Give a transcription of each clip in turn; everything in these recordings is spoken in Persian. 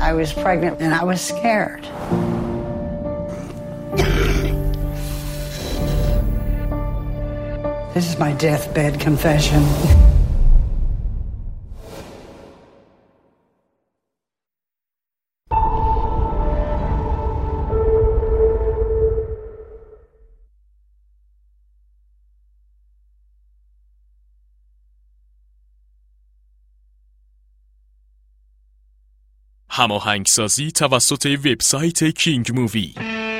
I was pregnant and I was scared. This is my deathbed confession. هماهنگسازی توسط وبسایت کینگ مووی.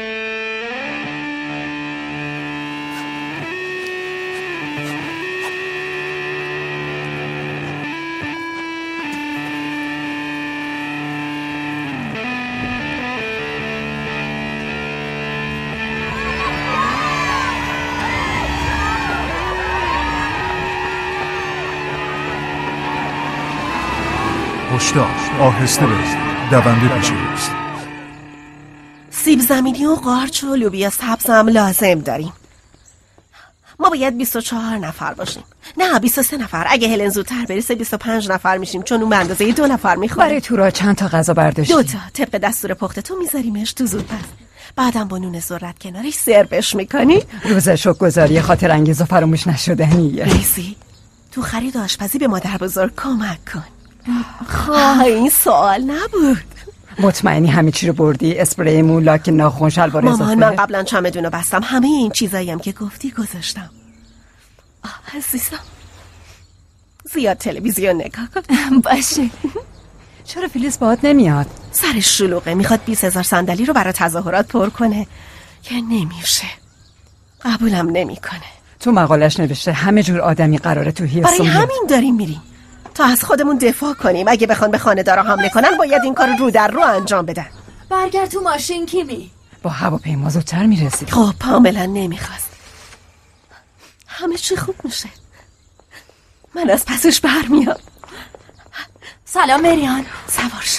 هشدار، آهسته برید، دونده پیشی است. سیب زمینی و قارچ و لوبیا سبز هم لازم داریم. ما باید 24 نفر باشیم. نه 23 نفر. اگه هلن زودتر برسه 25 نفر میشیم، چون اون به اندازه 2 نفر میخوره. برای تورا چند تا غذا برداشتی؟ 2 تا. طبق دستور پخت تو میذاریمش تو زودپز. بعدم با نون ذرت کنارش سربش میکنی. روز شکرگزاری خاطر انگیز و فراموش نشدنیه. لیزی، تو خرید آشپزی به مادر بزرگ کمک کن. خواه این سوال نبود. مطمئنی همه چی رو بردی؟ اسپری مو، لاک ناخن، شلوار اضافه؟ مامان، من قبلا چمدونو بستم. همه این چیزایی هم که گفتی گذاشتم. عزیزم زیاد تلویزیون نگاه کن. باشه. چرا فیلیس باهات نمیاد؟ سرش شلوغه، میخواد 20,000 صندلی رو برای تظاهرات پر کنه که نمیشه. قبولم نمیکنه. تو مقالش نوشته همه جور آدمی قراره تو هیرسون. برای همین داریم میریم تا از خودمون دفاع کنیم. اگه بخوان به خانه‌دارا حمله کنن باید این کار رو در رو انجام بدن. برگرد تو ماشین کیمی. با هواپیما زودتر میرسید. خب پاملا نمیخواست. همه چی خوب میشه. من از پسش برمیام. سلام مریان. سوار شو.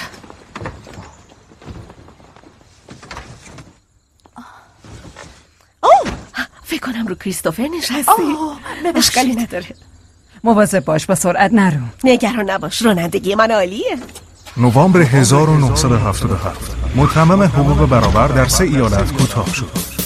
فکر کنم رو کریستوفر نشستی. اشکالی نداره. مواظب باش، با سرعت نرو. نگران نباش، رانندگی من عالیه. نوامبر 1977 متمم حقوق برابر در 3 ایالت کوتاه شد.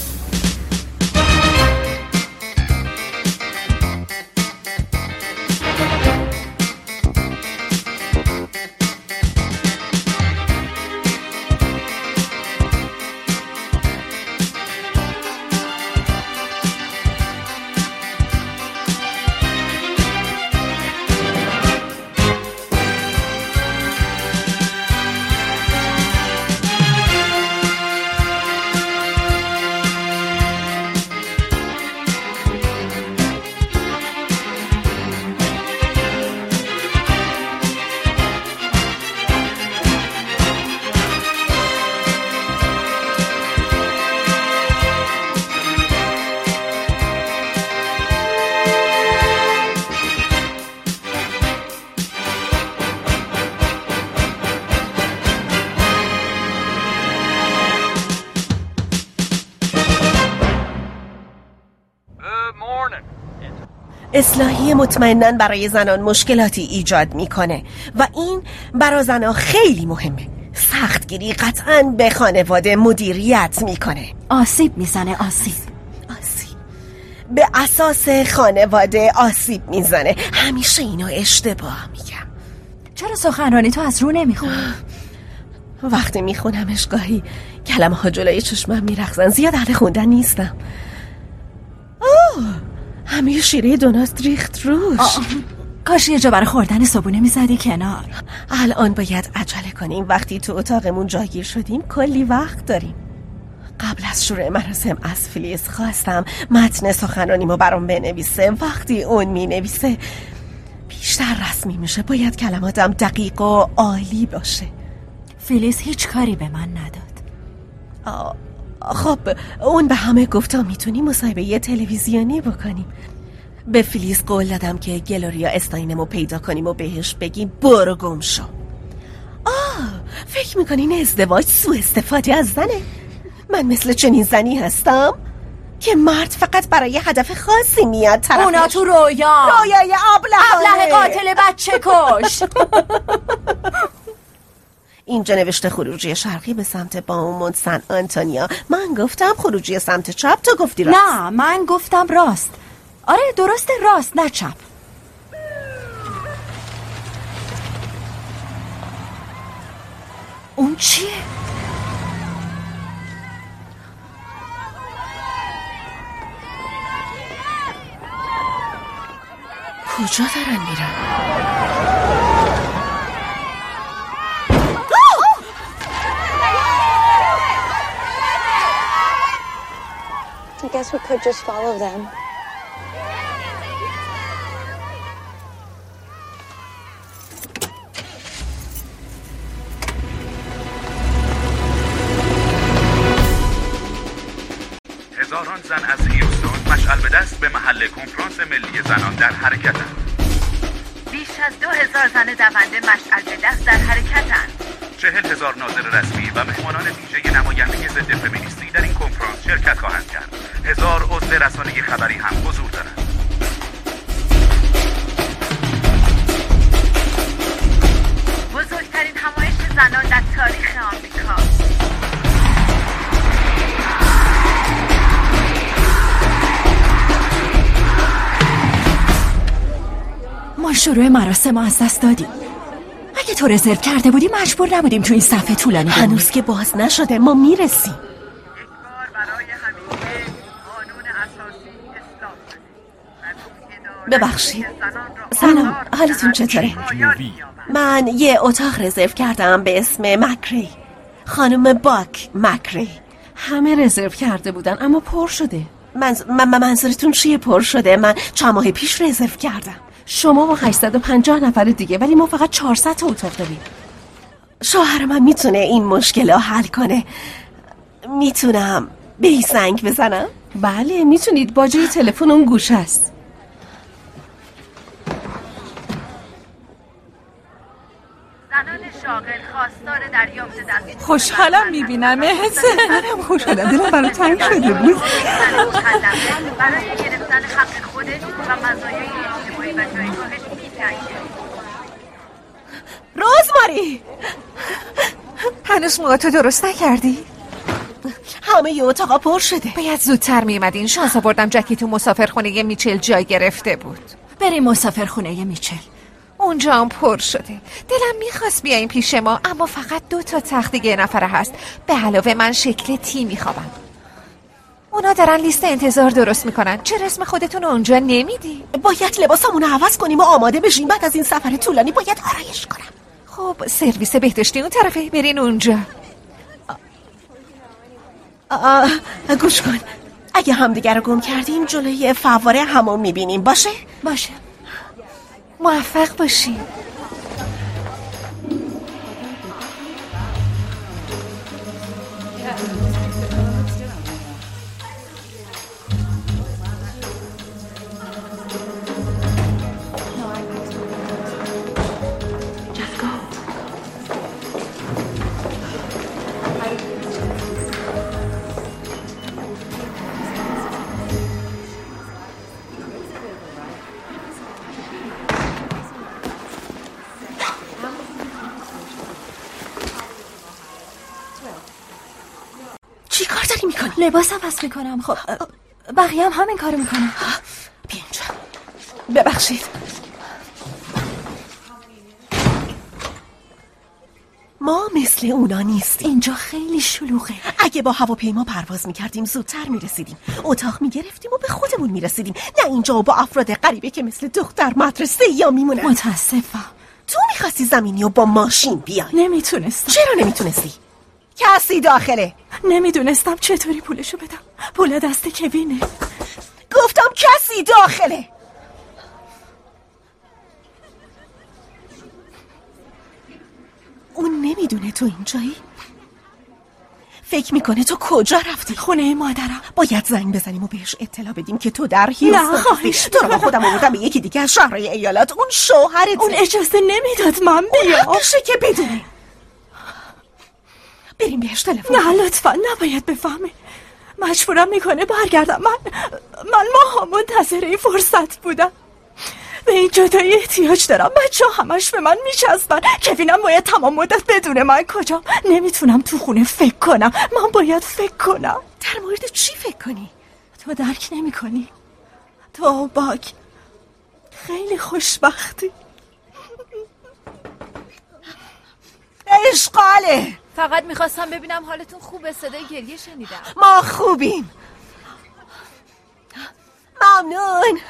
اصلاحی مطمئناً برای زنان مشکلاتی ایجاد میکنه و این برای زنان خیلی مهمه. سختگیری قطعاً به خانواده مدیریت میکنه. آسیب میزنه. آسیب به اساس خانواده آسیب میزنه. همیشه اینو اشتباه میگم. چرا سخنرانی تو از رو نمیخونی؟ وقتی میخونمش گاهی کلمه ها جلوی چشمم میرقصن. زیاد اهل خوندن نیستم. همه شیره دونات ریخت روش. کاش یه جا برای خوردن صبونه میزدی کنار. الان باید عجله کنیم. وقتی تو اتاقمون جاگیر شدیم کلی وقت داریم. قبل از شروع مراسم از فیلیس خواستم متن سخنرانیمو برام بنویسه. وقتی اون مینویسه بیشتر رسمی میشه. باید کلماتم دقیق و عالی باشه. فیلیس هیچ کاری به من نداد. خب اون به همه گفتا میتونیم مصاحبه تلویزیونی بکنیم. به فیلیس قول دادم که گلوریا استاینمو پیدا کنیم و بهش بگیم برو گم شو. فکر میکنین ازدواج سوء استفاده از زنه؟ من مثل چنین زنی هستم که مرد فقط برای هدف خاصی میاد طرفش. اونا تو رویای ابله قاتل بچه کش. اینجا نوشته خروجی شرقی به سمت بامونت سن آنتونیا. من گفتم خروجی سمت چپ، تو گفتی راست. نه من گفتم راست. آره درسته، راست نه چپ. اون چیه؟ کجا دارن میرن؟ I guess we could just follow them. هزاران زن از هیوستون مشعل به دست به محل کنفرانس ملی زنان در حرکتند. بیش از 2000 زن دونده مشعل به دست در حرکتند. 40,000 ناظر رسمی و مهمانان ویژه نماینده ضد فمینیستی در این کنفرانس شرکت خواهند کرد. 1000 عضو رسانه خبری هم حضور دارند. بزرگترین همایش زنان در تاریخ آمریکا. ما شروع مراسم از دست دادیم. اگه تو رزرو کرده بودی مجبور نبودیم تو این صفحه طولانی بمونیم. هنوز که باز نشده، ما میرسیم. ببخشید. سلام، حالتون چطوره؟ من یه اتاق رزرو کردم به اسم مکری. خانم باک مکری. همه رزرو کرده بودن اما پر شده. منظورتون چیه پر شده؟ من چند ماه پیش رزرو کردم. شما با 850 نفر دیگه، ولی ما فقط 400 تا اتاق داریم. شوهر من میتونه این مشکل رو حل کنه. میتونم به زنگ بزنم؟ بله میتونید، باجه تلفن اون گوشه است. زنان شاغل خواستار دریافت دست. خوشحالم میبینمت. منم خوشحالم، دلم برای تنگ شده بود. برای گرفتن حق خودش و مزایای اجتماعی و جایگاهش می‌جنگه. روزماری، هنوز موهاتو درست نکردی؟ همه ی اتاقا پر شده. باید زودتر میمدین. شانس آوردم جکی تو مسافرخونه میچل جای گرفته بود. بریم مسافرخونه میچل. اونجا هم پر شده. دلم میخواست بیاین پیش ما، اما فقط 2 تا تخت دیگه نفره هست. به علاوه من شکل تی میخوابم. اونا دارن لیست انتظار درست میکنن. چرا اسم خودتون اونجا نمیدی؟ باید لباسمون رو عوض کنیم و آماده بشیم. بعد از این سفر طولانی باید آرایش کنم. خب سرویس بهداشتی اون طرفه، برین اونجا. گوش کن، اگه همدیگر رو گم کردیم جلوی فواره حمام میبینیم. باشه؟ باشه. موفق باشی. چی کار داری میکنی؟ لباس عوض میکنم. خب بقیه هم همین کارو میکنم. بیا اینجا. ببخشید. ما مثل اونا نیستیم. اینجا خیلی شلوغه. اگه با هواپیما پرواز میکردیم زودتر میرسیدیم. اتاق میگرفتیم و به خودمون میرسیدیم. نه اینجا با افراد غریبه که مثل دختر مدرسه یا میمونن. متاسفم. تو میخواستی زمینی و با ماشین بیای. نمیتونستم. چرا نمیتونستی؟ کسی داخله. نمیدونستم چطوری پولشو بدم. پول دست کوینه. گفتم کسی داخله. اون نمیدونه تو اینجایی؟ فکر میکنه تو کجا رفتی؟ خونه مادرم. باید زنگ بزنیم و بهش اطلاع بدیم که تو در هیوستون. نه خواهش تو رو با خودم آوردم به یکی دیگه از شهرهای ایالات. اون شوهرته. اون اجازه نمیداد من بیام. حقشه که بدونه. بریم بهش تلفن. نه لطفا نباید بفهمه. مجبورم میکنه برگردم. من ماها منتظر این فرصت بودم. به این جدایی احتیاج دارم. بچه ها همش به من میچسبن. کوینم باید تمام مدت بدون من کجام. نمیتونم تو خونه فکر کنم. من باید فکر کنم. در مورد چی فکر کنی؟ تو درک نمی کنی. تو باک خیلی خوشبختی. اشغاله. فقط میخواستم ببینم حالتون خوبه. صدای گریه شنیدم. ما خوبیم. ممنون.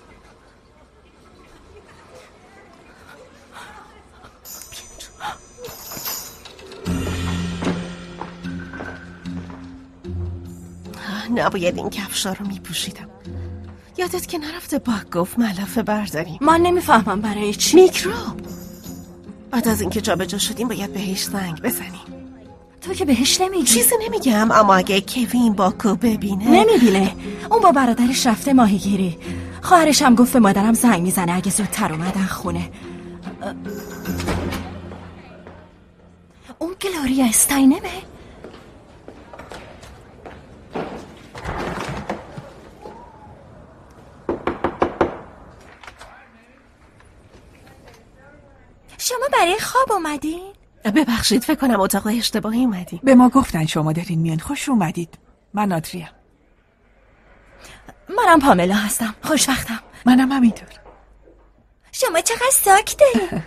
نباید این کفشا رو میپوشیدم. یادت که نرفته باک گفت ملافه برداریم. من نمیفهمم برای چی. میکروب. بعد از اینکه جابجا شدیم باید بهش زنگ بزنیم. تو که بهش نمیگی. چیزی نمیگم، اما اگه کوین باکو ببینه. نمیبینه. اون با برادرش رفته ماهیگیری. خواهرش هم گفت به مادرم زنگ میزنه اگه زودتر اومدن خونه. اون گلوریا استاینمه؟ شما برای خواب اومدین؟ ببخشید، فکر کنم اتاق اشتباهی اومدیم. به ما گفتن شما دارین میان. خوش اومدید. من آدریا. منم پاملا هستم. خوشبختم. منم همینطور. شما چقدر ساک دارین؟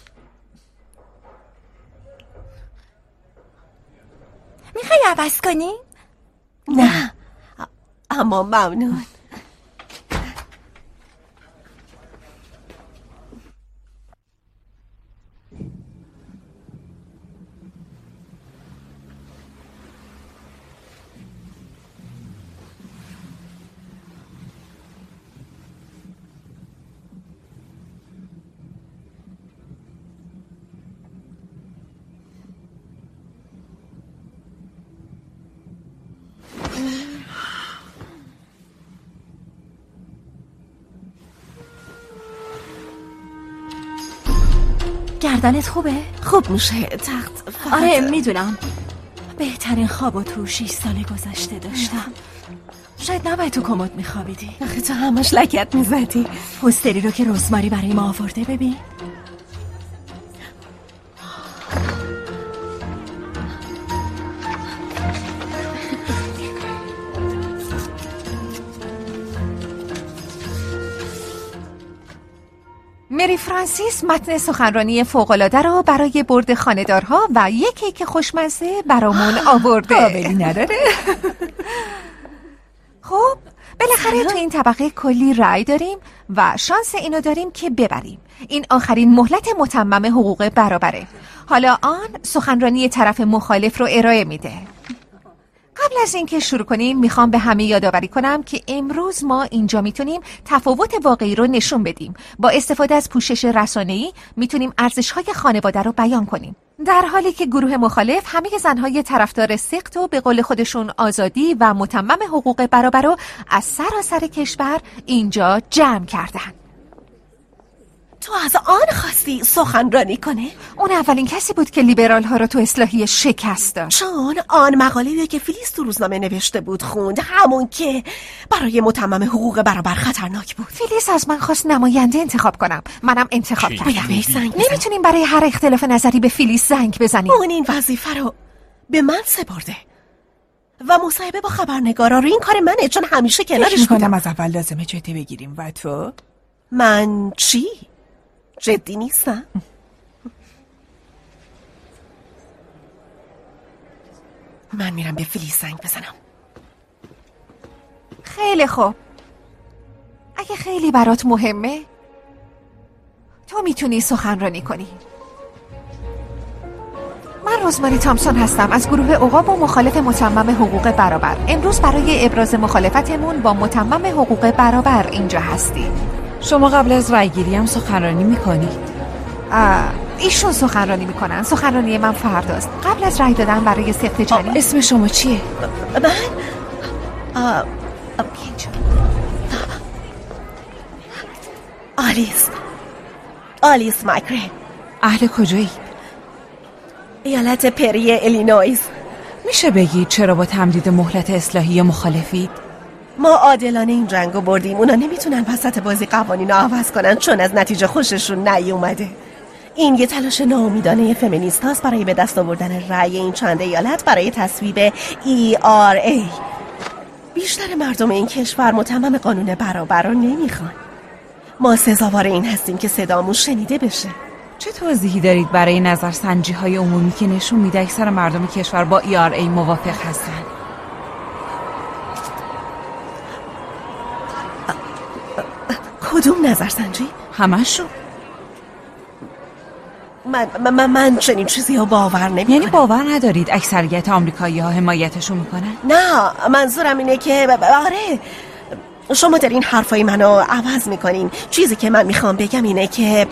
میخوای عوض کنی؟ نه، اما ممنون. گردنت خوبه؟ خوب میشه تخت فقط... آره میدونم. بهترین خوابو تو 6 سال گذشته داشتم. شاید نباید تو کمد میخوابیدی. آخه تو همش لگت میزدی. پوستری رو که رزماری برای ما آورده ببین. مری فرانسیس متن سخنرانی فوق‌العاده رو برای برد خانه‌دارها و یک کیک خوشمزه برامون آورده. قابلی نداره. خب بالاخره تو این طبقه کلی رأی داریم و شانس اینو داریم که ببریم. این آخرین مهلت متمم حقوق برابره. حالا آن سخنرانی طرف مخالف رو ارائه میده. قبل از اینکه شروع کنیم میخوام به همه یادآوری کنم که امروز ما اینجا میتونیم تفاوت واقعی رو نشون بدیم. با استفاده از پوشش رسانه‌ای میتونیم ارزش‌های خانواده رو بیان کنیم. در حالی که گروه مخالف همه زنهای طرفدار سقط و به قول خودشون آزادی و متمم حقوق برابر رو از سراسر کشور اینجا جمع کردن. تو از آن خواستی سخنرانی کنه؟ اون اولین کسی بود که لیبرال ها رو تو اصلاحیه شکست داد. چون آن مقاله‌ای که فلیس تو روزنامه نوشته بود خوند، همون که برای متمم حقوق برابر خطرناک بود. فلیس از من خواست نماینده انتخاب کنم. منم انتخاب کردم. نمیتونیم برای هر اختلاف نظری به فلیس زنگ بزنیم. اون این وظیفه رو به من سپرده و مصاحبه با خبرنگارا رو این کار منه، چون همیشه کنارش بودم. از اول لازمه جدی بگیریم. و تو؟ من چی؟ جدی نیستم. من میرم به فلیس زنگ بزنم. خیلی خوب. اگه خیلی برات مهمه تو میتونی سخنرانی کنی. من رزماری تامسون هستم از گروه عقاب و مخالف متمم حقوق برابر. امروز برای ابراز مخالفتمون با متمم حقوق برابر اینجا هستیم. شما قبل از رایگیری هم سخنرانی میکنید؟ ایشون سخنرانی میکنن. سخنرانی من فرداست قبل از رای دادن برای سقط جنین. اسم شما چیه؟ من آلیس مایکره. اهل کجایی؟ ایالت پری الینویز. میشه بگید چرا با تمدید مهلت اصلاحی مخالفید؟ ما عادلانه این جنگو بردیم. اونا نمیتونن وسط بازی قوانین رو عوض کنن چون از نتیجه خوششون نیومده. این یه تلاش ناامیدانه فمینیست هاست برای به دست آوردن رأی این چند ایالت برای تصویب ERA. بیشتر مردم این کشور متمم قانون برابر رو نمیخوان. ما سزاوار این هستیم که صدامون شنیده بشه. چه توضیحی دارید برای نظرسنجی های عمومی که نشون میده اکثر مردم کشور با ERA موافق هستن؟ کدوم نظرسنجی؟ همشو. من چنین چیزی رو باور نمی‌کنم. یعنی باور ندارید اکثریت آمریکایی ها حمایتشو میکنن؟ نه، منظورم اینه که آره شما در این حرفای منو عوض میکنین. چیزی که من میخوام بگم اینه که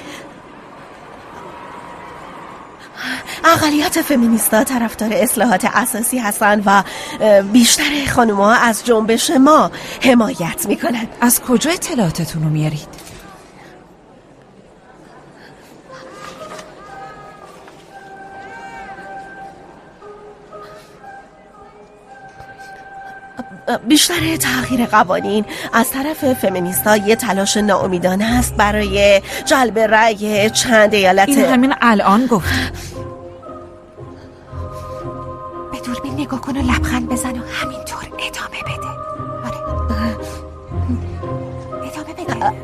اقلیت فمینیستا طرفدار اصلاحات اساسی هستن و بیشتر خانوما از جنبش ما حمایت میکنن. از کجا اطلاعاتتون رو میارید؟ بیشتر تغییر قوانین از طرف فمینیستا یه تلاش ناامیدانه است برای جلب رأی چند ایالت. این همین الان گفت. به دوربین نگاه کن و لبخند بزن و همینطور ادامه بده. آره ادامه بده.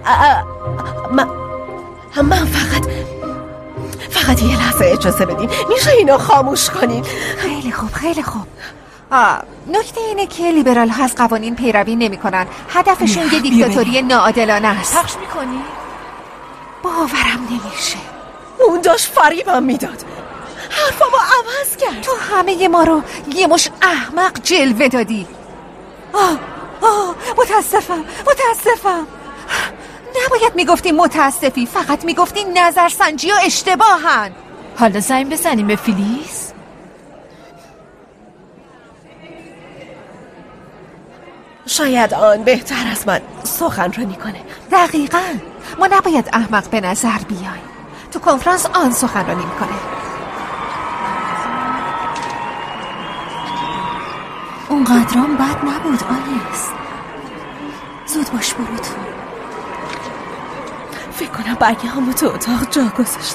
من فقط یه لحظه اجازه بدین. میشه اینو خاموش کنین؟ خیلی خوب خیلی خوب. نکته اینه که لیبرال ها از قوانین پیروی نمی کنن. هدفشون یه دیکتاتوری ناعادلانه است. پخش میکنی؟ باورم نمیشه. اون داشت فریبم میداد. حرفمو عوض کرد. تو همه ما رو یه مش احمق جلوه دادی. متاسفم. نباید میگفتی متاسفی، فقط میگفتی نظرسنجی ها اشتباهن. حالا زنگ بزنیم به فیلیس؟ شاید آن بهتر از من سخنرانی کنه. دقیقاً. ما نباید احمق به نظر بیایم. تو کنفرانس آن سخنرانی میکنه. اونقدرام بد نبود آلیس. زود باش برو تو. فکر کنم برگه همو تو اتاق جا گذاشتم.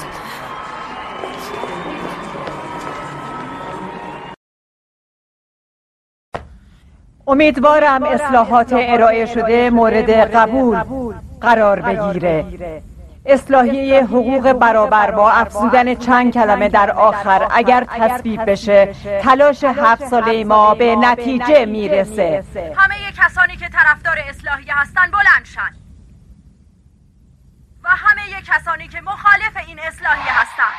امیدوارم اصلاحات ارائه شده مورد قبول قرار بگیره. اصلاحیه حقوق برابر با افزودن چند کلمه در آخر اگر تصویب بشه تلاش 7 ساله ما به نتیجه میرسه. همه کسانی که طرفدار اصلاحیه هستن بلند شن و همه کسانی که مخالف این اصلاحیه هستن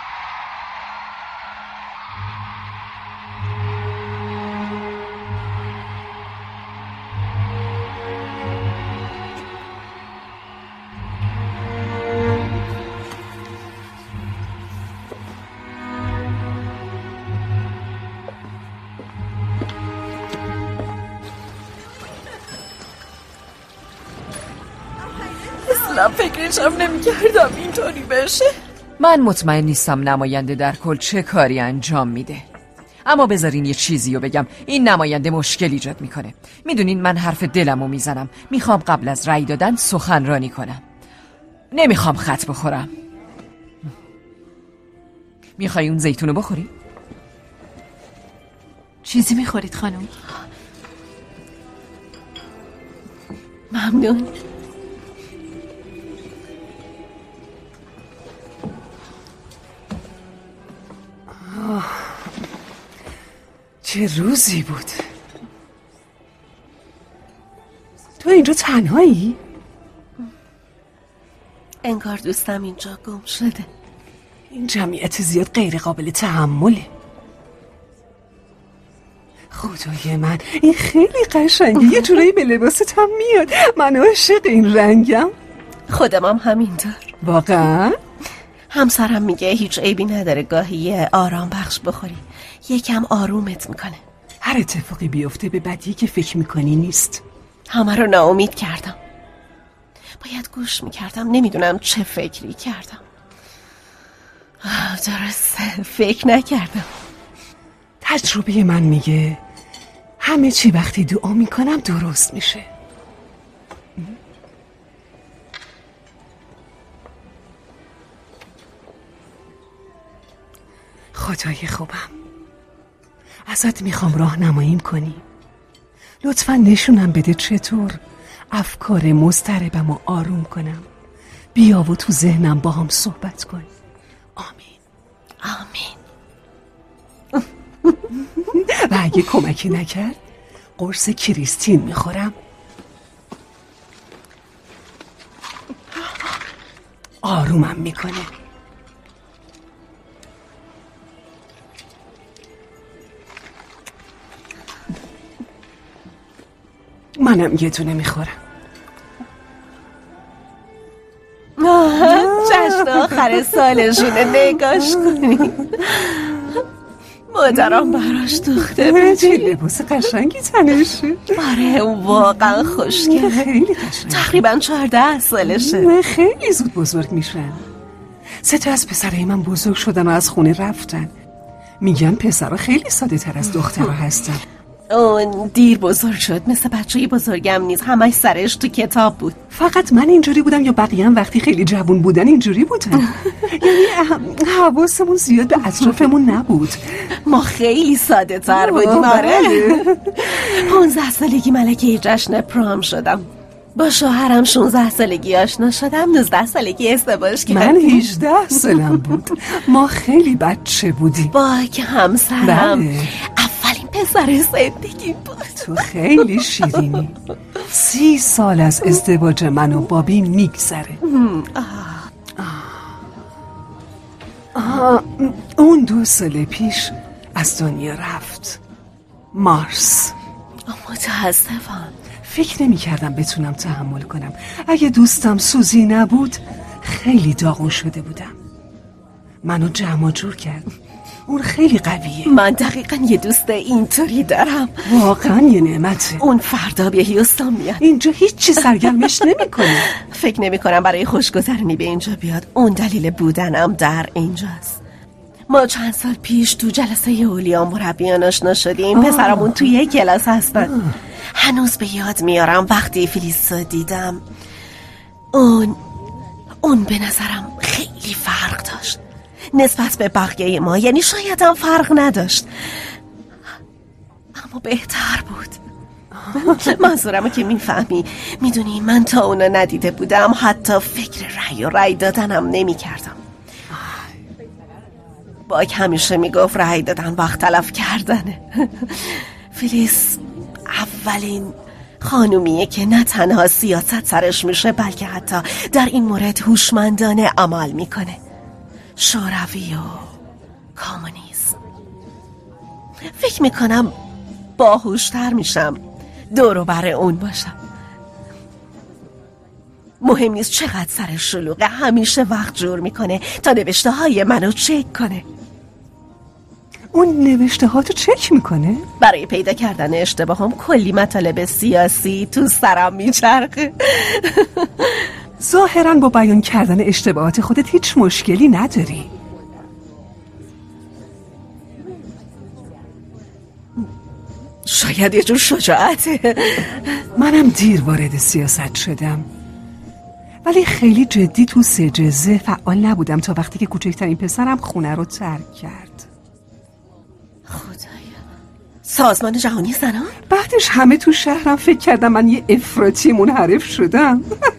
اصلا فکرشم نمی‌کردم اینطوری بشه. من مطمئن نیستم نماینده در کل چه کاری انجام میده، اما بذارین یه چیزی رو بگم. این نماینده مشکل ایجاد میکنه. میدونین من حرف دلمو میزنم. میخوام قبل از رأی دادن سخنرانی کنم. نمیخوام خط بخورم. میخوای اون زیتونو بخوری؟ چیزی میخورید خانم؟ ممنون. چه روزی بود. تو اینجا تنهایی؟ انگار دوستم اینجا گم شده. این جمعیت زیاد غیر قابل تحمله. خدای من این خیلی قشنگه. یه جورایی به لباست هم میاد. من عاشق این رنگم. خودم هم همینطور. واقعا؟ همسرم میگه هیچ عیبی نداره گاهی آرام بخش بخوری. یکم آرومت میکنه. هر اتفاقی بیفته به بدی که فکر میکنی نیست. همه رو ناامید کردم. باید گوش میکردم. نمیدونم چه فکری کردم. درسته فکر نکردم. تجربه من میگه همه چی وقتی دعا میکنم درست میشه. خدای خوبم، ازت میخوام راهنماییم کنی. لطفاً نشونم بده چطور افکار مضطربم رو آروم کنم. بیا و تو ذهنم با هم صحبت کن. آمین. آمین. و اگه کمکی نکرد قرص کریستین میخورم. آرومم میکنه. منم یه دونه میخورم. جشن آخر سالشونه، نگاش کنید. مادرم براش دوخته بود. چه لباس قشنگی تنشه. آره اون واقعا خوشگله، خیلی قشنگ. تقریبا 14 سالشه. خیلی زود بزرگ میشن. 3 تا از پسرای من بزرگ شدن و از خونه رفتن. میگن پسرها خیلی ساده تر از دخترها هستن. اون دیر بزرگ شد، مثل بچه‌ی بزرگم نیست، همش سرش تو کتاب بود. فقط من اینجوری بودم یا بقیه هم وقتی خیلی جوان بودن اینجوری بودن؟ یعنی حواسمون زیاد به اطرافمون نبود. ما خیلی ساده تر بودیم. آره 15 سالگی ملکه جشن پرام شدم. با شوهرم 16 سالگی آشنا شدم. 19 سالگی ازدواج کردم. من 18 سالم بود. ما خیلی بچه بودیم. با که همسرم اولین پسر زندگی بود. تو خیلی شیرینی. 30 سال از ازدواج من و بابی میگذره. اون 2 سال پیش از دنیا رفت. مارس. متاسفم. فکر نمی کردم بتونم تحمل کنم. اگه دوستم سوزی نبود خیلی داغون شده بودم. منو جمع جور کرد. اون خیلی قویه. من دقیقا یه دوست اینطوری دارم. واقعا یه نعمته. اون فردا به هیوستون میاد. اینجا هیچی سرگرمش نمیکنه. فکر نمی کنم برای خوشگذرونی به اینجا بیاد. اون دلیل بودنم در اینجاست. ما چند سال پیش تو جلسه اولیاء مربیان آشنا شدیم. پسرمون توی یک کلاس هستن. هنوز به یاد میارم وقتی فلیسو دیدم. اون به نظرم خیلی فرق داشت نسبت به بقیه ما. یعنی شاید هم فرق نداشت اما بهتر بود. منظورمو که میفهمی. میدونی من تا اونا ندیده بودم حتی فکر رأی دادنم نمی کردم. باک همیشه میگفت رأی دادن وقت تلف کردنه. فلیس اولین خانومیه که نه تنها سیاست سرش میشه بلکه حتی در این مورد هوشمندانه عمل میکنه. شوروی و کمونیسم. فکر میکنم باهوشتر میشم دور و بر اون باشم. مهم نیست چقدر سرش شلوغه، همیشه وقت جور میکنه تا نوشته های منو چک کنه. اون نوشته ها تو چک میکنه؟ برای پیدا کردن اشتباهم کلی مطالب سیاسی تو سرم میچرخه. ظاهراً با بیان کردن اشتباهات خودت هیچ مشکلی نداری. شاید یه جور شجاعته. منم دیر وارد سیاست شدم ولی خیلی جدی تو سجزه فعال نبودم تا وقتی که کوچکترین پسرم خونه رو ترک کرد. خدایا. سازمان جهانی زنان؟ بعدش همه تو شهرم فکر کردم من یه افراطی منحرف شدم.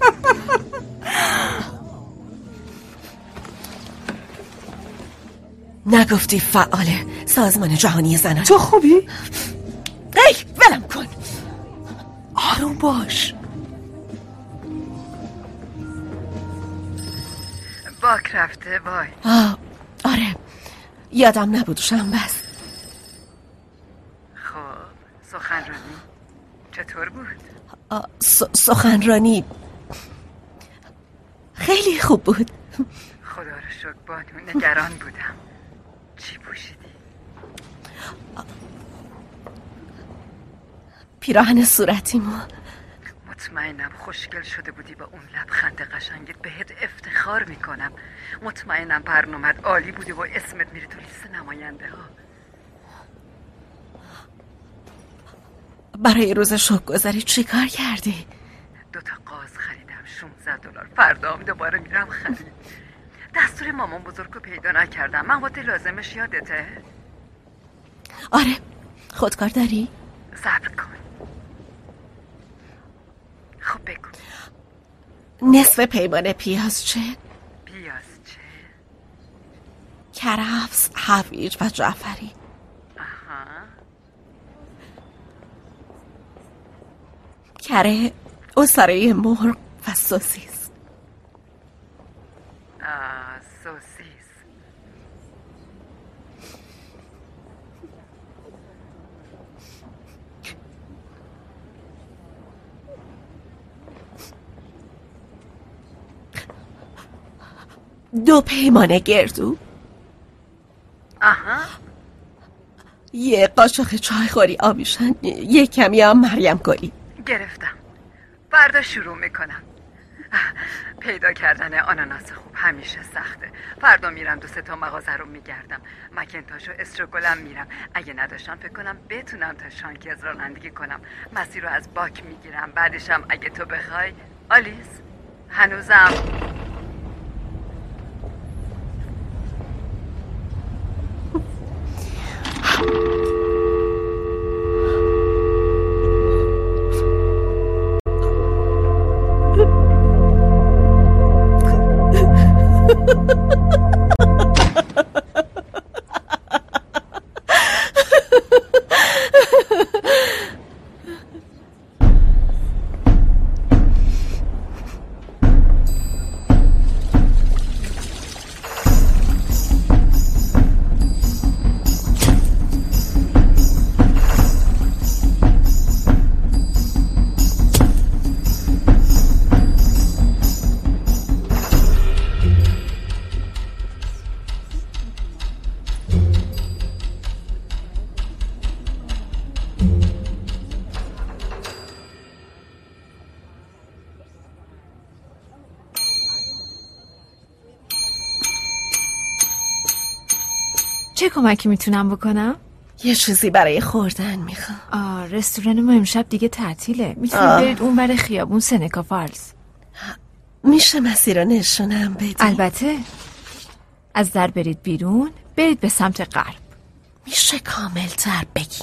نگفتی فعال سازمان جهانی زنان؟ تو خوبی؟ ای ولم کن. آروم باش. باک رفته وای. آره یادم نبود بس. خب سخنرانی چطور بود؟ سخنرانی خیلی خوب بود. خدا رو شکر بانو نگران بودم. چی پوشیدی؟ پیراهن صورتیمو. مطمئنم خوشگل شده بودی با اون لبخند قشنگت. بهت افتخار میکنم. مطمئنم برنامه‌ت عالی بوده و اسمت میره تو لیست نماینده ها. برای روز شکرگزاری چی کار کردی؟ 2 قاز خریدم $16. فردام دوباره میرم خرید. دستور مامان بزرگو پیدا نکردم. مواد لازمش یادته؟ آره. خودکار داری؟ صبر کن. خب بگو. نصف پیمان پیاز چه؟ پیاز چه؟ کرفس، هویج و جعفری. کره، اساره مرغ و سوسیس. سوسیس. دو پیمانه گردو. یه قاشق چایخوری آبیشن، یه کمی هم مریم گلی. گرفتم. فردا شروع میکنم. پیدا کردن آناناس خوب همیشه سخته. فردا میرم 2-3 مغازه رو میگردم. مکنتاش و استروگلم میرم. اگه نداشتم فکر کنم بتونم تا شانکز رانندگی کنم. مسیر رو از باک میگیرم. بعدشم اگه تو بخوای. آلیس هنوزم چه کمکی میتونم بکنم؟ یه چیزی برای خوردن میخوام. رستوران ما امشب دیگه تعطیله. میتونید برید اون بر خیابون سنکا فالز. میشه مسیر رو نشونم بدی؟ البته. از در برید بیرون، برید به سمت غرب. میشه کامل تر بگی؟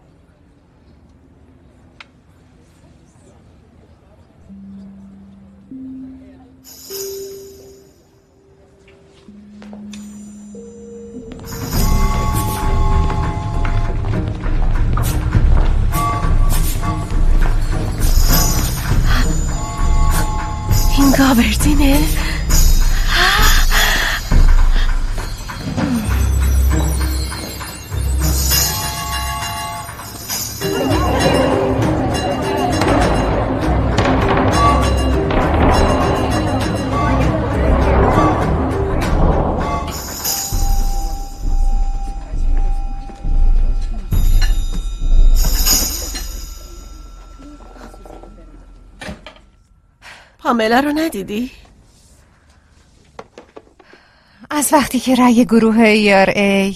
این گاوردینه؟ پاملا رو ندیدی؟ از وقتی که رأی گروه ERA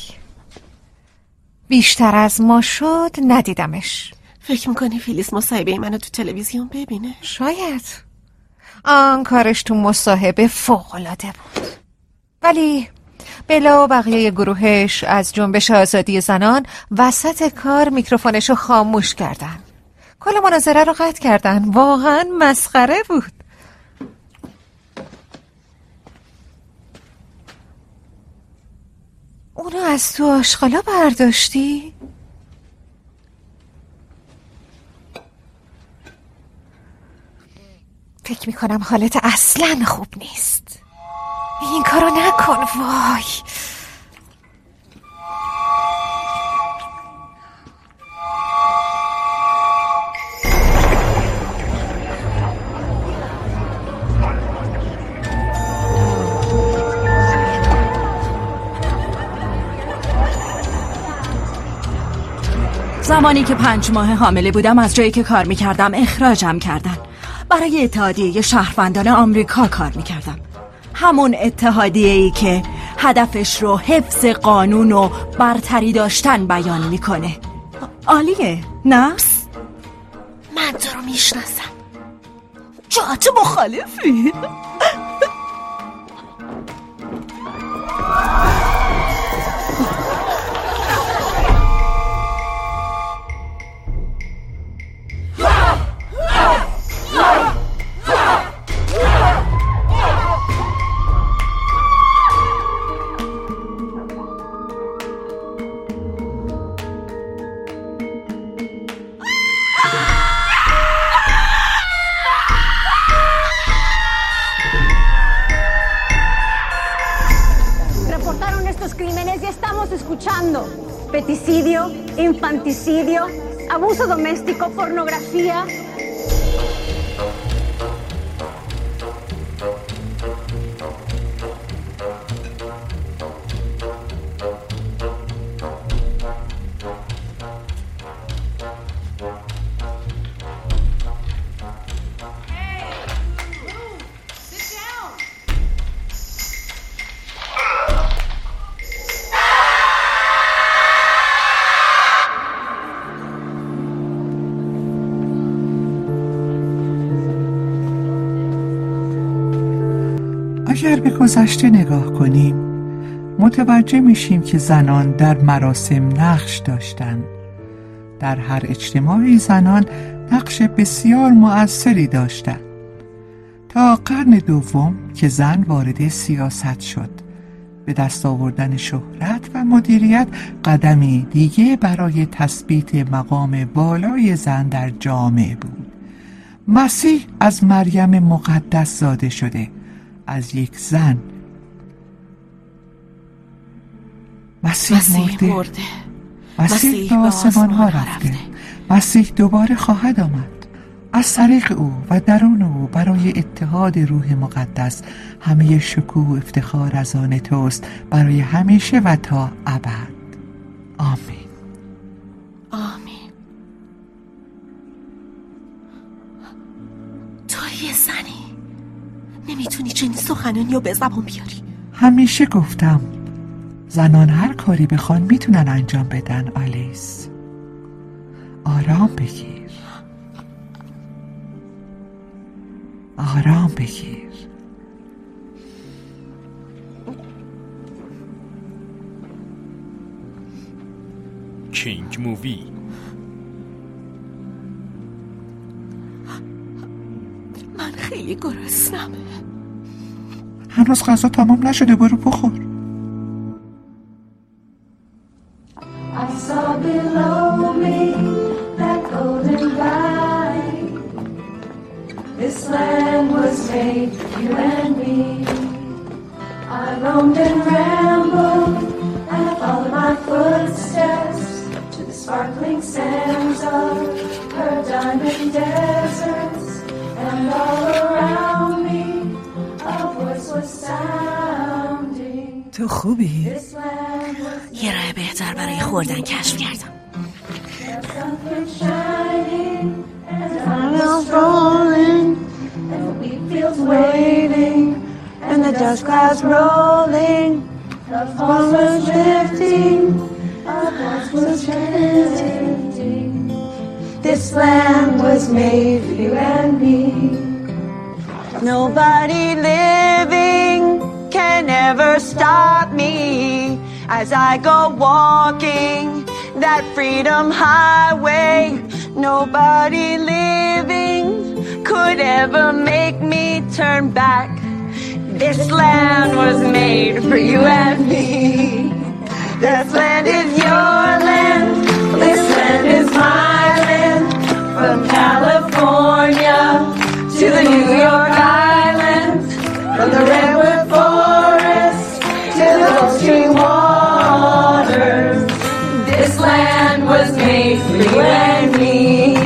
بیشتر از ما شد ندیدمش. فکر میکنی فیلیس مصاحبه منو تو تلویزیون ببینه؟ شاید. آن کارش تو مصاحبه فوق‌العاده بود. ولی بلا و بقیه گروهش از جنبش آزادی زنان وسط کار میکروفونشو خاموش کردن. کل مناظره رو قطع کردن. واقعا مسخره بود. اونو از تو آشغالا برداشتی؟ فکر میکنم حالت اصلاً خوب نیست. این کارو نکن. وای. زمانی که 5 ماه حامله بودم از جایی که کار میکردم اخراجم کردن. برای اتحادیه شهروندان آمریکا کار میکردم. همون اتحادیه‌ای که هدفش رو حفظ قانون و برتری داشتن بیان میکنه. عالیه، نه؟ من تو رو میشناسم. جات مخالفی؟ Peticidio, infanticidio, abuso doméstico, pornografía. اگر به گذشته نگاه کنیم متوجه میشیم که زنان در مراسم نقش داشتند. در هر اجتماعی زنان نقش بسیار مؤثری داشتند تا قرن دوم که زن وارد سیاست شد. به دست آوردن شهرت و مدیریت قدمی دیگه برای تثبیت مقام بالای زن در جامعه بود. مسیح از مریم مقدس زاده شده، از یک زن. مسیح مرده. مسیح به آسمان ها رفته. مسیح دوباره خواهد آمد. از طریق او و درون او برای اتحاد روح مقدس همه شکوه و افتخار از آن توست برای همیشه و تا ابد. آمین. آمین. تو یه زنی نمیتونی چنین سخنانی رو به زبان بیاری. همیشه گفتم زنان هر کاری بخوان میتونن انجام بدن. آلیس آرام بگیر. آرام بگیر. کینگ مووی. من خیلی گرسنمه. هنوز غذا تمام نشده، برو بخور. I saw below me that golden vine. This land was made for you and me. I roamed and rambled and I followed my footsteps to the sparkling sands of her diamond deserts, and all around me a voice was sounding. تو خوبی؟ یه راه بهتر برای خوردن کشف کردم. And the dust clouds rolling, the fall was drifting, our hearts was chanting. This land was made for you and me. Nobody living can ever stop me as I go walking that freedom highway. Nobody living could ever make me turn back. This land was made for you and me. This land is your land. This land is my land. From California to the New York Island, from the redwood forest to the Gulf Stream waters. This land was made for you and me.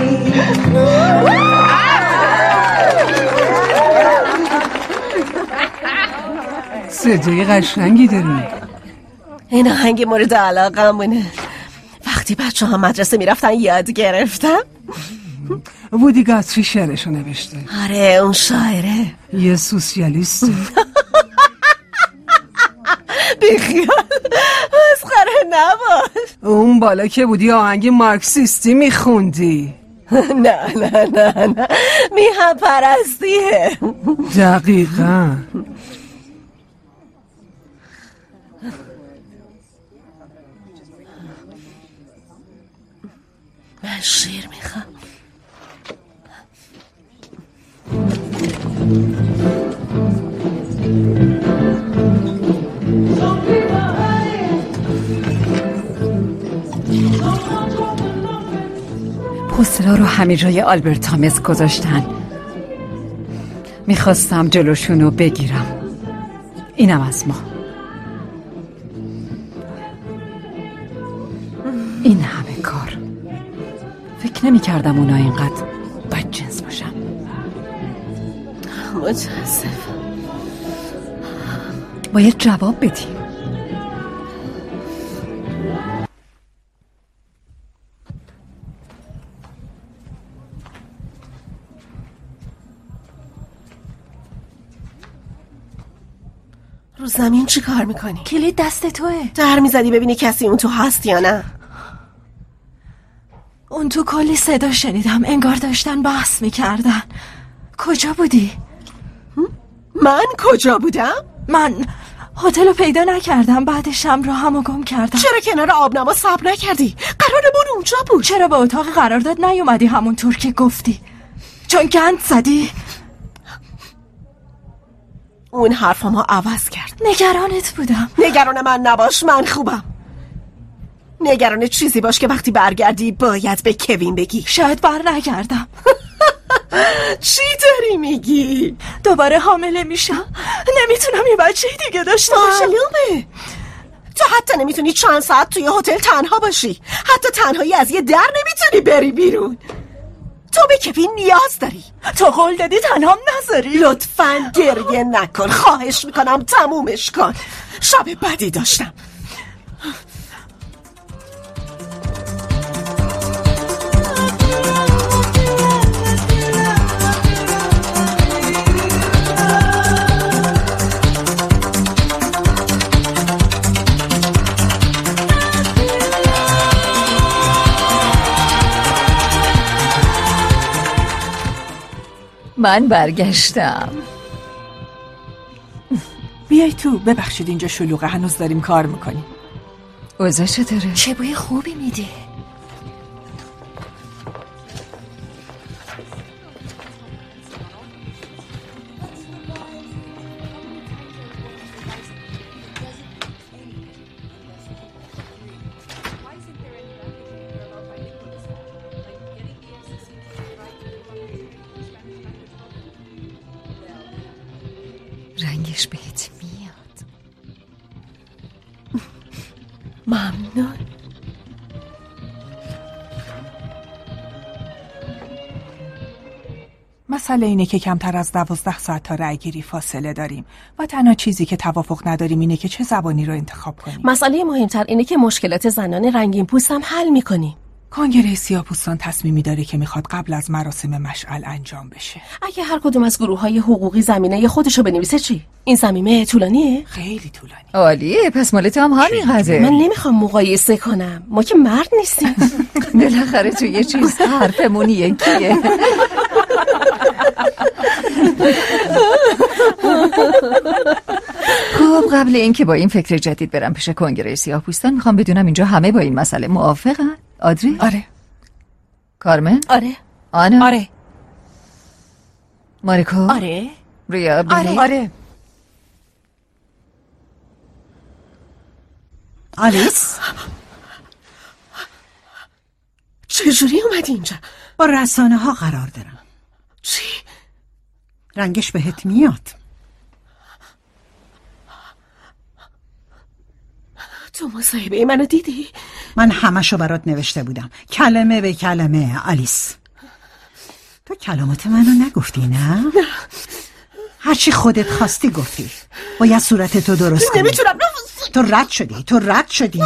صدای قشنگی داری. این آهنگ مورد علاقه‌مونه. وقتی بچه ها مدرسه میرفتن یاد گرفتم. وودی گاتری شعرشو نوشته. آره اون شاعره یه سوسیالیسته. بیخیال مسخره نباش. اون بالا که بودی آهنگ مارکسیستی میخوندی. نه نه نه نه، میهم پرستیه. دقیقاً. من شیر میخوام. پوستلا رو همه جای آلبرت تامس گذاشتن. میخواستم جلوشونو بگیرم. اینم از ما. این همه کار. فکر نمی‌کردم اونا اینقدر بدجنس باشن. متاسفم. باید جواب بدیم. رو زمین چی کار میکنی؟ کلید دست توه. در میزدی ببینی کسی اون تو هست یا نه؟ اون تو کلی صدا شنیدم، انگار داشتن بحث میکردن. کجا بودی؟ من کجا بودم؟ من هتل رو پیدا نکردم، بعدشم راهمو گم کردم. چرا کنار آبنما صبر نکردی؟ قرارمون اونجا بود. چرا به اتاق قرارداد نیومدی همونطور که گفتی؟ چون گند زدی؟ اون حرفمو عوض کرد. نگرانت بودم. نگران من نباش، من خوبم. نگران چیزی باش که وقتی برگردی باید به کوین بگی. شاید بر نگردم. چی داری میگی؟ دوباره حامله میشم. نمیتونم یه بچه دیگه داشته باشم. معلومه. تو حتی نمیتونی چند ساعت توی هتل تنها باشی. حتی تنهایی از یه در نمیتونی بری بیرون. تو به کوین نیاز داری. تو قول دادی تنهام نذاری. لطفاً گریه نکن، خواهش میکنم تمومش کن. شب بدی داشتم. من برگشتم. بیای تو. ببخشید اینجا شلوغه، هنوز داریم کار میکنیم. اوضاع چطوره؟ چه بوی خوبی میده. رنگش بهت میاد. ممنون. مسئله اینه که کمتر از 12 ساعت تا رأی گیری فاصله داریم و تنها چیزی که توافق نداریم اینه که چه زبانی رو انتخاب کنیم. مسئله مهمتر اینه که مشکلات زنان رنگین پوست هم حل میکنیم. کنگره سیاه‌پوستان تصمیمی داره که میخواد قبل از مراسم مشعل انجام بشه. اگه هر کدوم از گروه‌های حقوقی زمینه خودشو بنویسه چی؟ این زمینه طولانیه؟ خیلی طولانی. عالیه، پس مال تو هم همینقدره. من نمیخوام مقایسه کنم، ما که مرد نیستیم. بالاخره تو یه چیز حرفمون یکیه. خب قبل اینکه با این فکر جدید برم پیش کنگره سیاه‌پوستان میخوام بدونم اینجا همه با این مسئله موافقن؟ آدری؟ آره. کارمن؟ آره. آنا؟ آره. ماریکو؟ آره. ریا؟ بیلی؟ آره. آلیس؟ چجوری اومدی اینجا؟ با رسانه ها قرار دارم. چی؟ رنگش بهت میاد. تو مصاحبه منو دیدی؟ من همشو برات نوشته بودم، کلمه به کلمه. آلیس، تو کلمات منو نگفتی نه؟ هرچی خودت خواستی گفتی. باید صورت تو درست کنی. نمیتونم. تو رد شدی.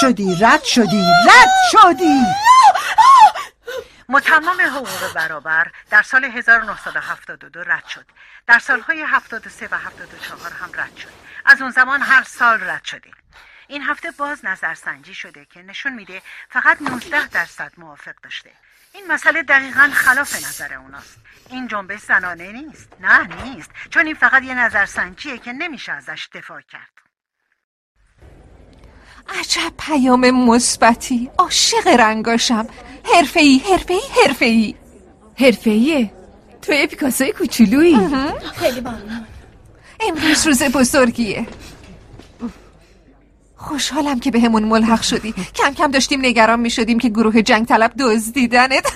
متمم حقوق برابر در سال 1972 رد شد. در سالهای 73 و 74 هم رد شد. از اون زمان هر سال رد شدیم. این هفته باز نظرسنجی شده که نشون میده فقط 19% موافق داشته. این مسئله دقیقاً خلاف نظر اوناست. این جنبش زنانه نیست. نه نیست، چون این فقط یه نظرسنجیه که نمیشه ازش دفاع کرد. عجب پیام مثبتی. عاشق رنگاشم. حرفه‌ای. حرفه‌ایه؟ تو یه پیکاسوی کوچولویی. خیلی ممنون. امروز روز بزرگیه. خوشحالم که بهمون ملحق شدی. کم کم داشتیم نگران می شدیم که گروه جنگ طلب دزدیدنت.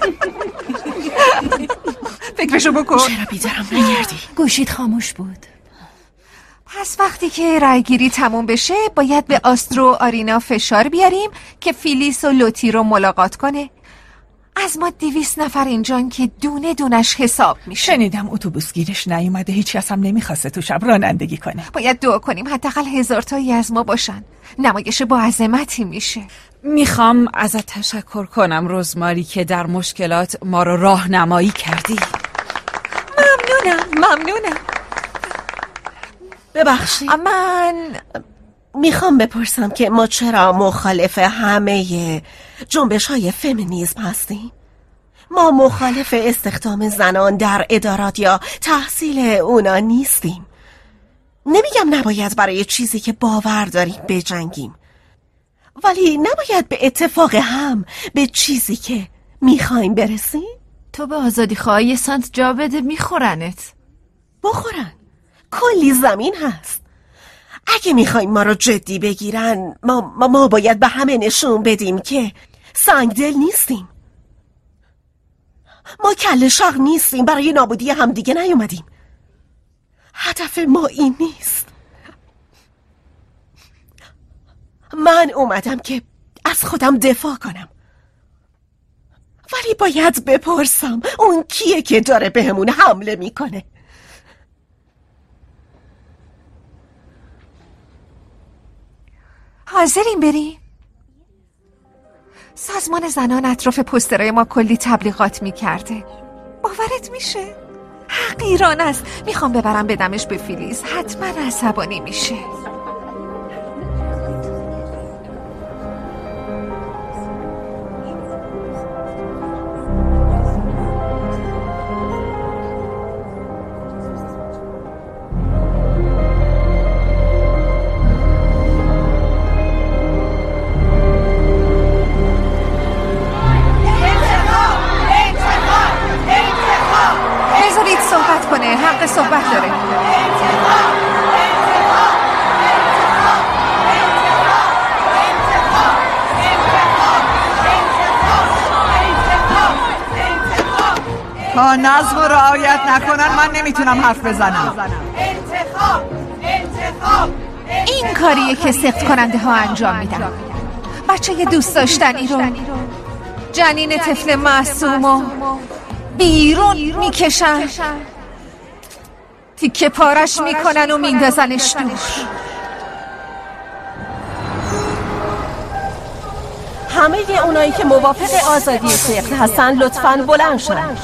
فکرشو بکن. چرا بیدارم نگردی؟ گوشیت خاموش بود. پس وقتی که رای گیری تموم بشه باید به آسترو و آرینا فشار بیاریم که فیلیس و لوتی رو ملاقات کنه. از ما 200 نفر اینجان که دونه دونش حساب میشه. شنیدم اتوبوس گیرش نیومده، هیچ کس هم نمیخواسته تو شب رانندگی کنه. باید دعا کنیم حداقل 1000 تایی از ما باشن. نمایش با عظمتی میشه. میخوام ازت تشکر کنم رزماری که در مشکلات ما رو راهنمایی کردی. ممنونم. ببخشید، من میخوام بپرسم که ما چرا مخالف همه جنبش های فمینیسم هستیم؟ ما مخالف استخدام زنان در ادارات یا تحصیل اونا نیستیم. نمیگم نباید برای چیزی که باور داریم بجنگیم، ولی نباید به اتفاق هم به چیزی که میخوایم برسیم. تو به آزادی خواهی سانت جا بده میخورنت. بخورن، کلی زمین هست. اگه میخوایم ما رو جدی بگیرن ما باید به همه نشون بدیم که سنگدل نیستیم. ما کله شاق نیستیم، برای نابودی همدیگه نیومدیم. هدف ما این نیست. من اومدم که از خودم دفاع کنم، ولی باید بپرسم اون کیه که داره بهمون حمله میکنه؟ حاضرین بریم؟ سازمان زنان اطراف پوسترهای ما کلی تبلیغات میکرده. باورت میشه؟ حقیران است. میخوام ببرم بدمش به فیلیس، حتما عصبانی میشه. حق صحبت داره. تا نظم و رعایت نکنن من نمیتونم حرف بزنم. این کاریه که سخت کننده ها انجام میدن. بچه یه دوست داشتنی رو، جنین طفل معصوم و بیرون میکشن، تیکه پارش میکنن و میندازنش دور. همه اونایی که موافق آزادی سخت هستن لطفاً بلند شن.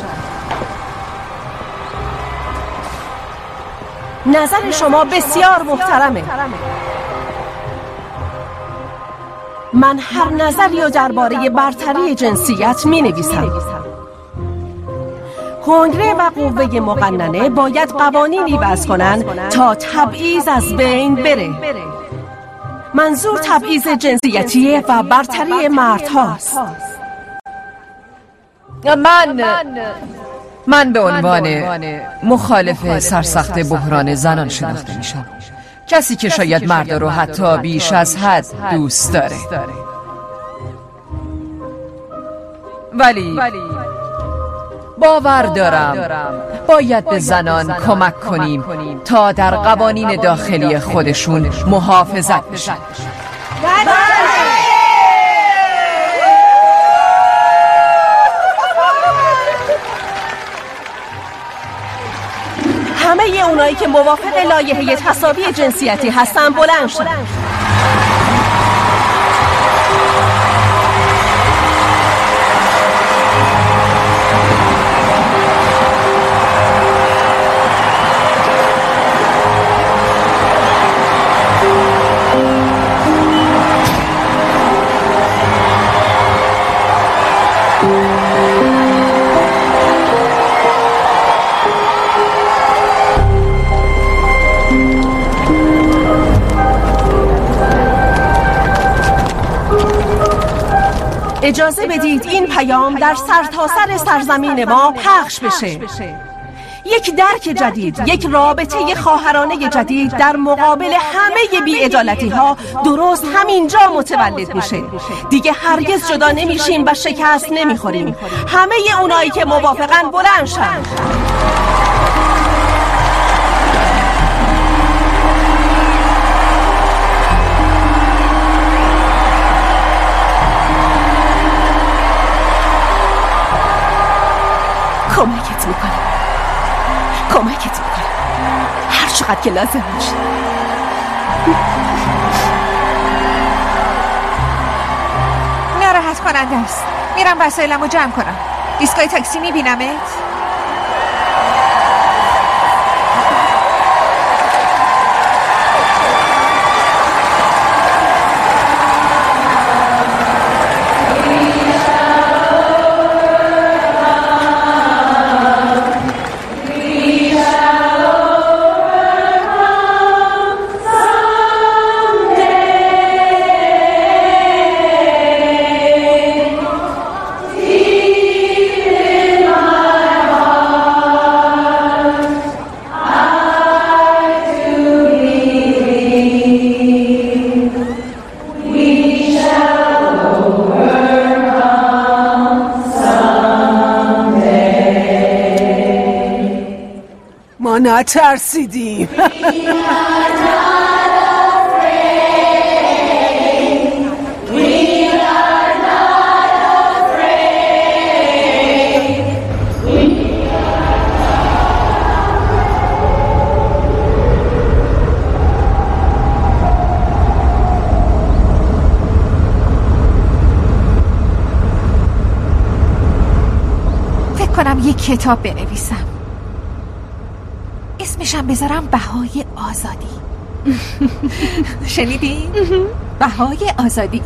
نظر شما بسیار محترمه. من هر نظری رو درباره برتری جنسیت می نویسم. کنگره و قوه مقننه باید قوانینی وضع کنن تا تبعیض از بین بره. منظور تبعیض جنسیتیه و برتری مردهاست. من به عنوان مخالف سرسخت بحران زنان شناخته میشم. کسی که شاید مردا رو حتی بیش از حد دوست داره، ولی باور دارم باید به زنان کمک کنیم تا در قوانین داخلی خودشون محافظت بشن. همه اونایی که موافق لایحه تساوی جنسیتی هستن بلند شدن. اجازه بدید این پیام در سرتاسر سرزمین ما پخش بشه. یک درک جدید، یک رابطه خواهرانه جدید در مقابل همه بی‌عدالتی ها درست همینجا متولد میشه. دیگه هرگز جدا نمیشیم و شکست نمیخوریم. همه اونایی که موافقن بلند شن. کمکت میکنم هر چقدر که لازم باشه. ناراحت کننده است. میرم وسایلمو جمع کنم. ایستگاه تاکسی میبینمت؟ ما نترسیدیم. فکر کنم یک کتاب بنویسم. اسمشم بذارم بهای آزادی. شنیدی؟ بهای آزادی.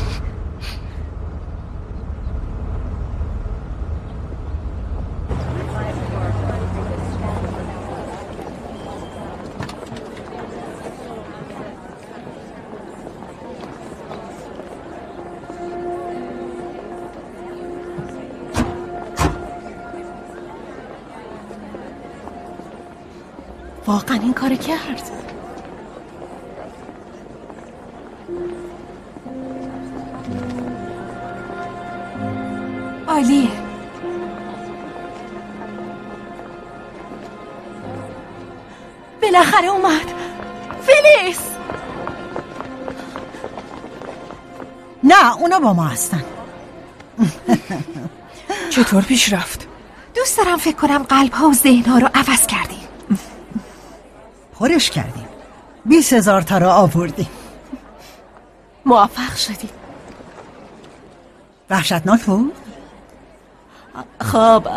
واقعا این کار کرد. عالیه. بالاخره اومد. فلیس. نه اونا با ما هستن. چطور پیش رفت؟ دوست دارم فکر کنم قلب ها و ذهن ها رو عوض کردیم. پرش کردیم. 20,000 تا را آوردیم. موفق شدیم. وحشتناک بود؟ خب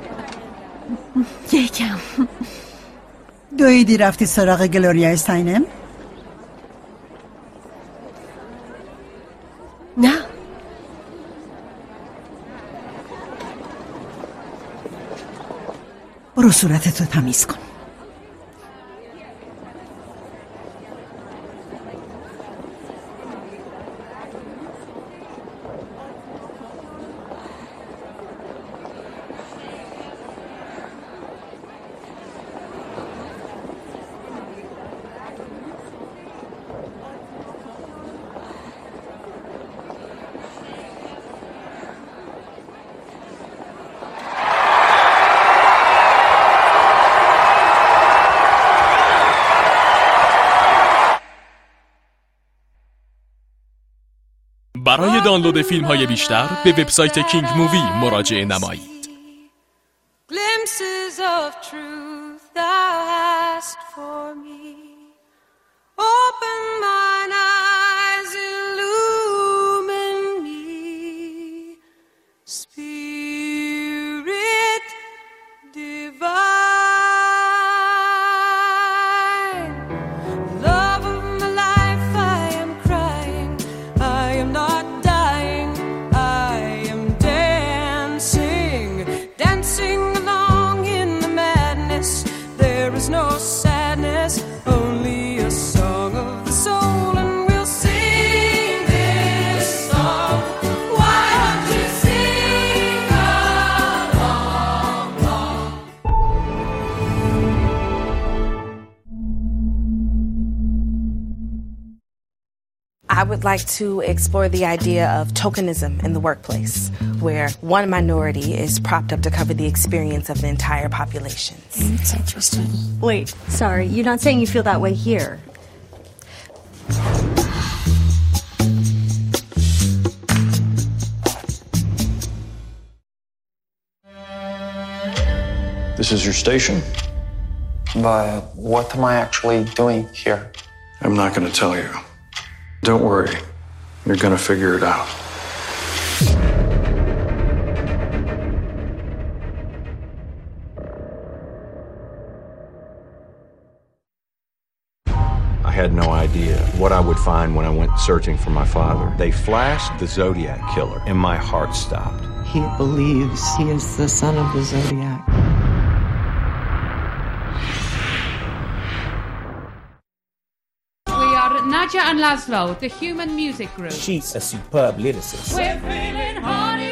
یکم. دویدی رفتی سراغ گلوریا استاینم؟ نه. برو صورتتو تمیز کن. برای دانلود فیلم‌های بیشتر به وبسایت کینگ مووی مراجعه نمایید. Glimpses of truth thou hast for me. Open mine eyes, illumine me. Spirit divine, love of my life, I am crying. I am not dying. I am dancing, dancing along in the madness. There is no sadness, only a song of the soul, and we'll would like to explore the idea of tokenism in the workplace, where one minority is propped up to cover the experience of the entire population. That's interesting. Wait, sorry, you're not saying you feel that way here. This is your station? But what am I actually doing here? I'm not going to tell you. Don't worry. You're going to figure it out. I had no idea what I would find when I went searching for my father. They flashed the Zodiac Killer, and my heart stopped. He believes he is the son of the Zodiac. Nadja and Laszlo, the Human Music Group. She's a superb lyricist. We're feeling honey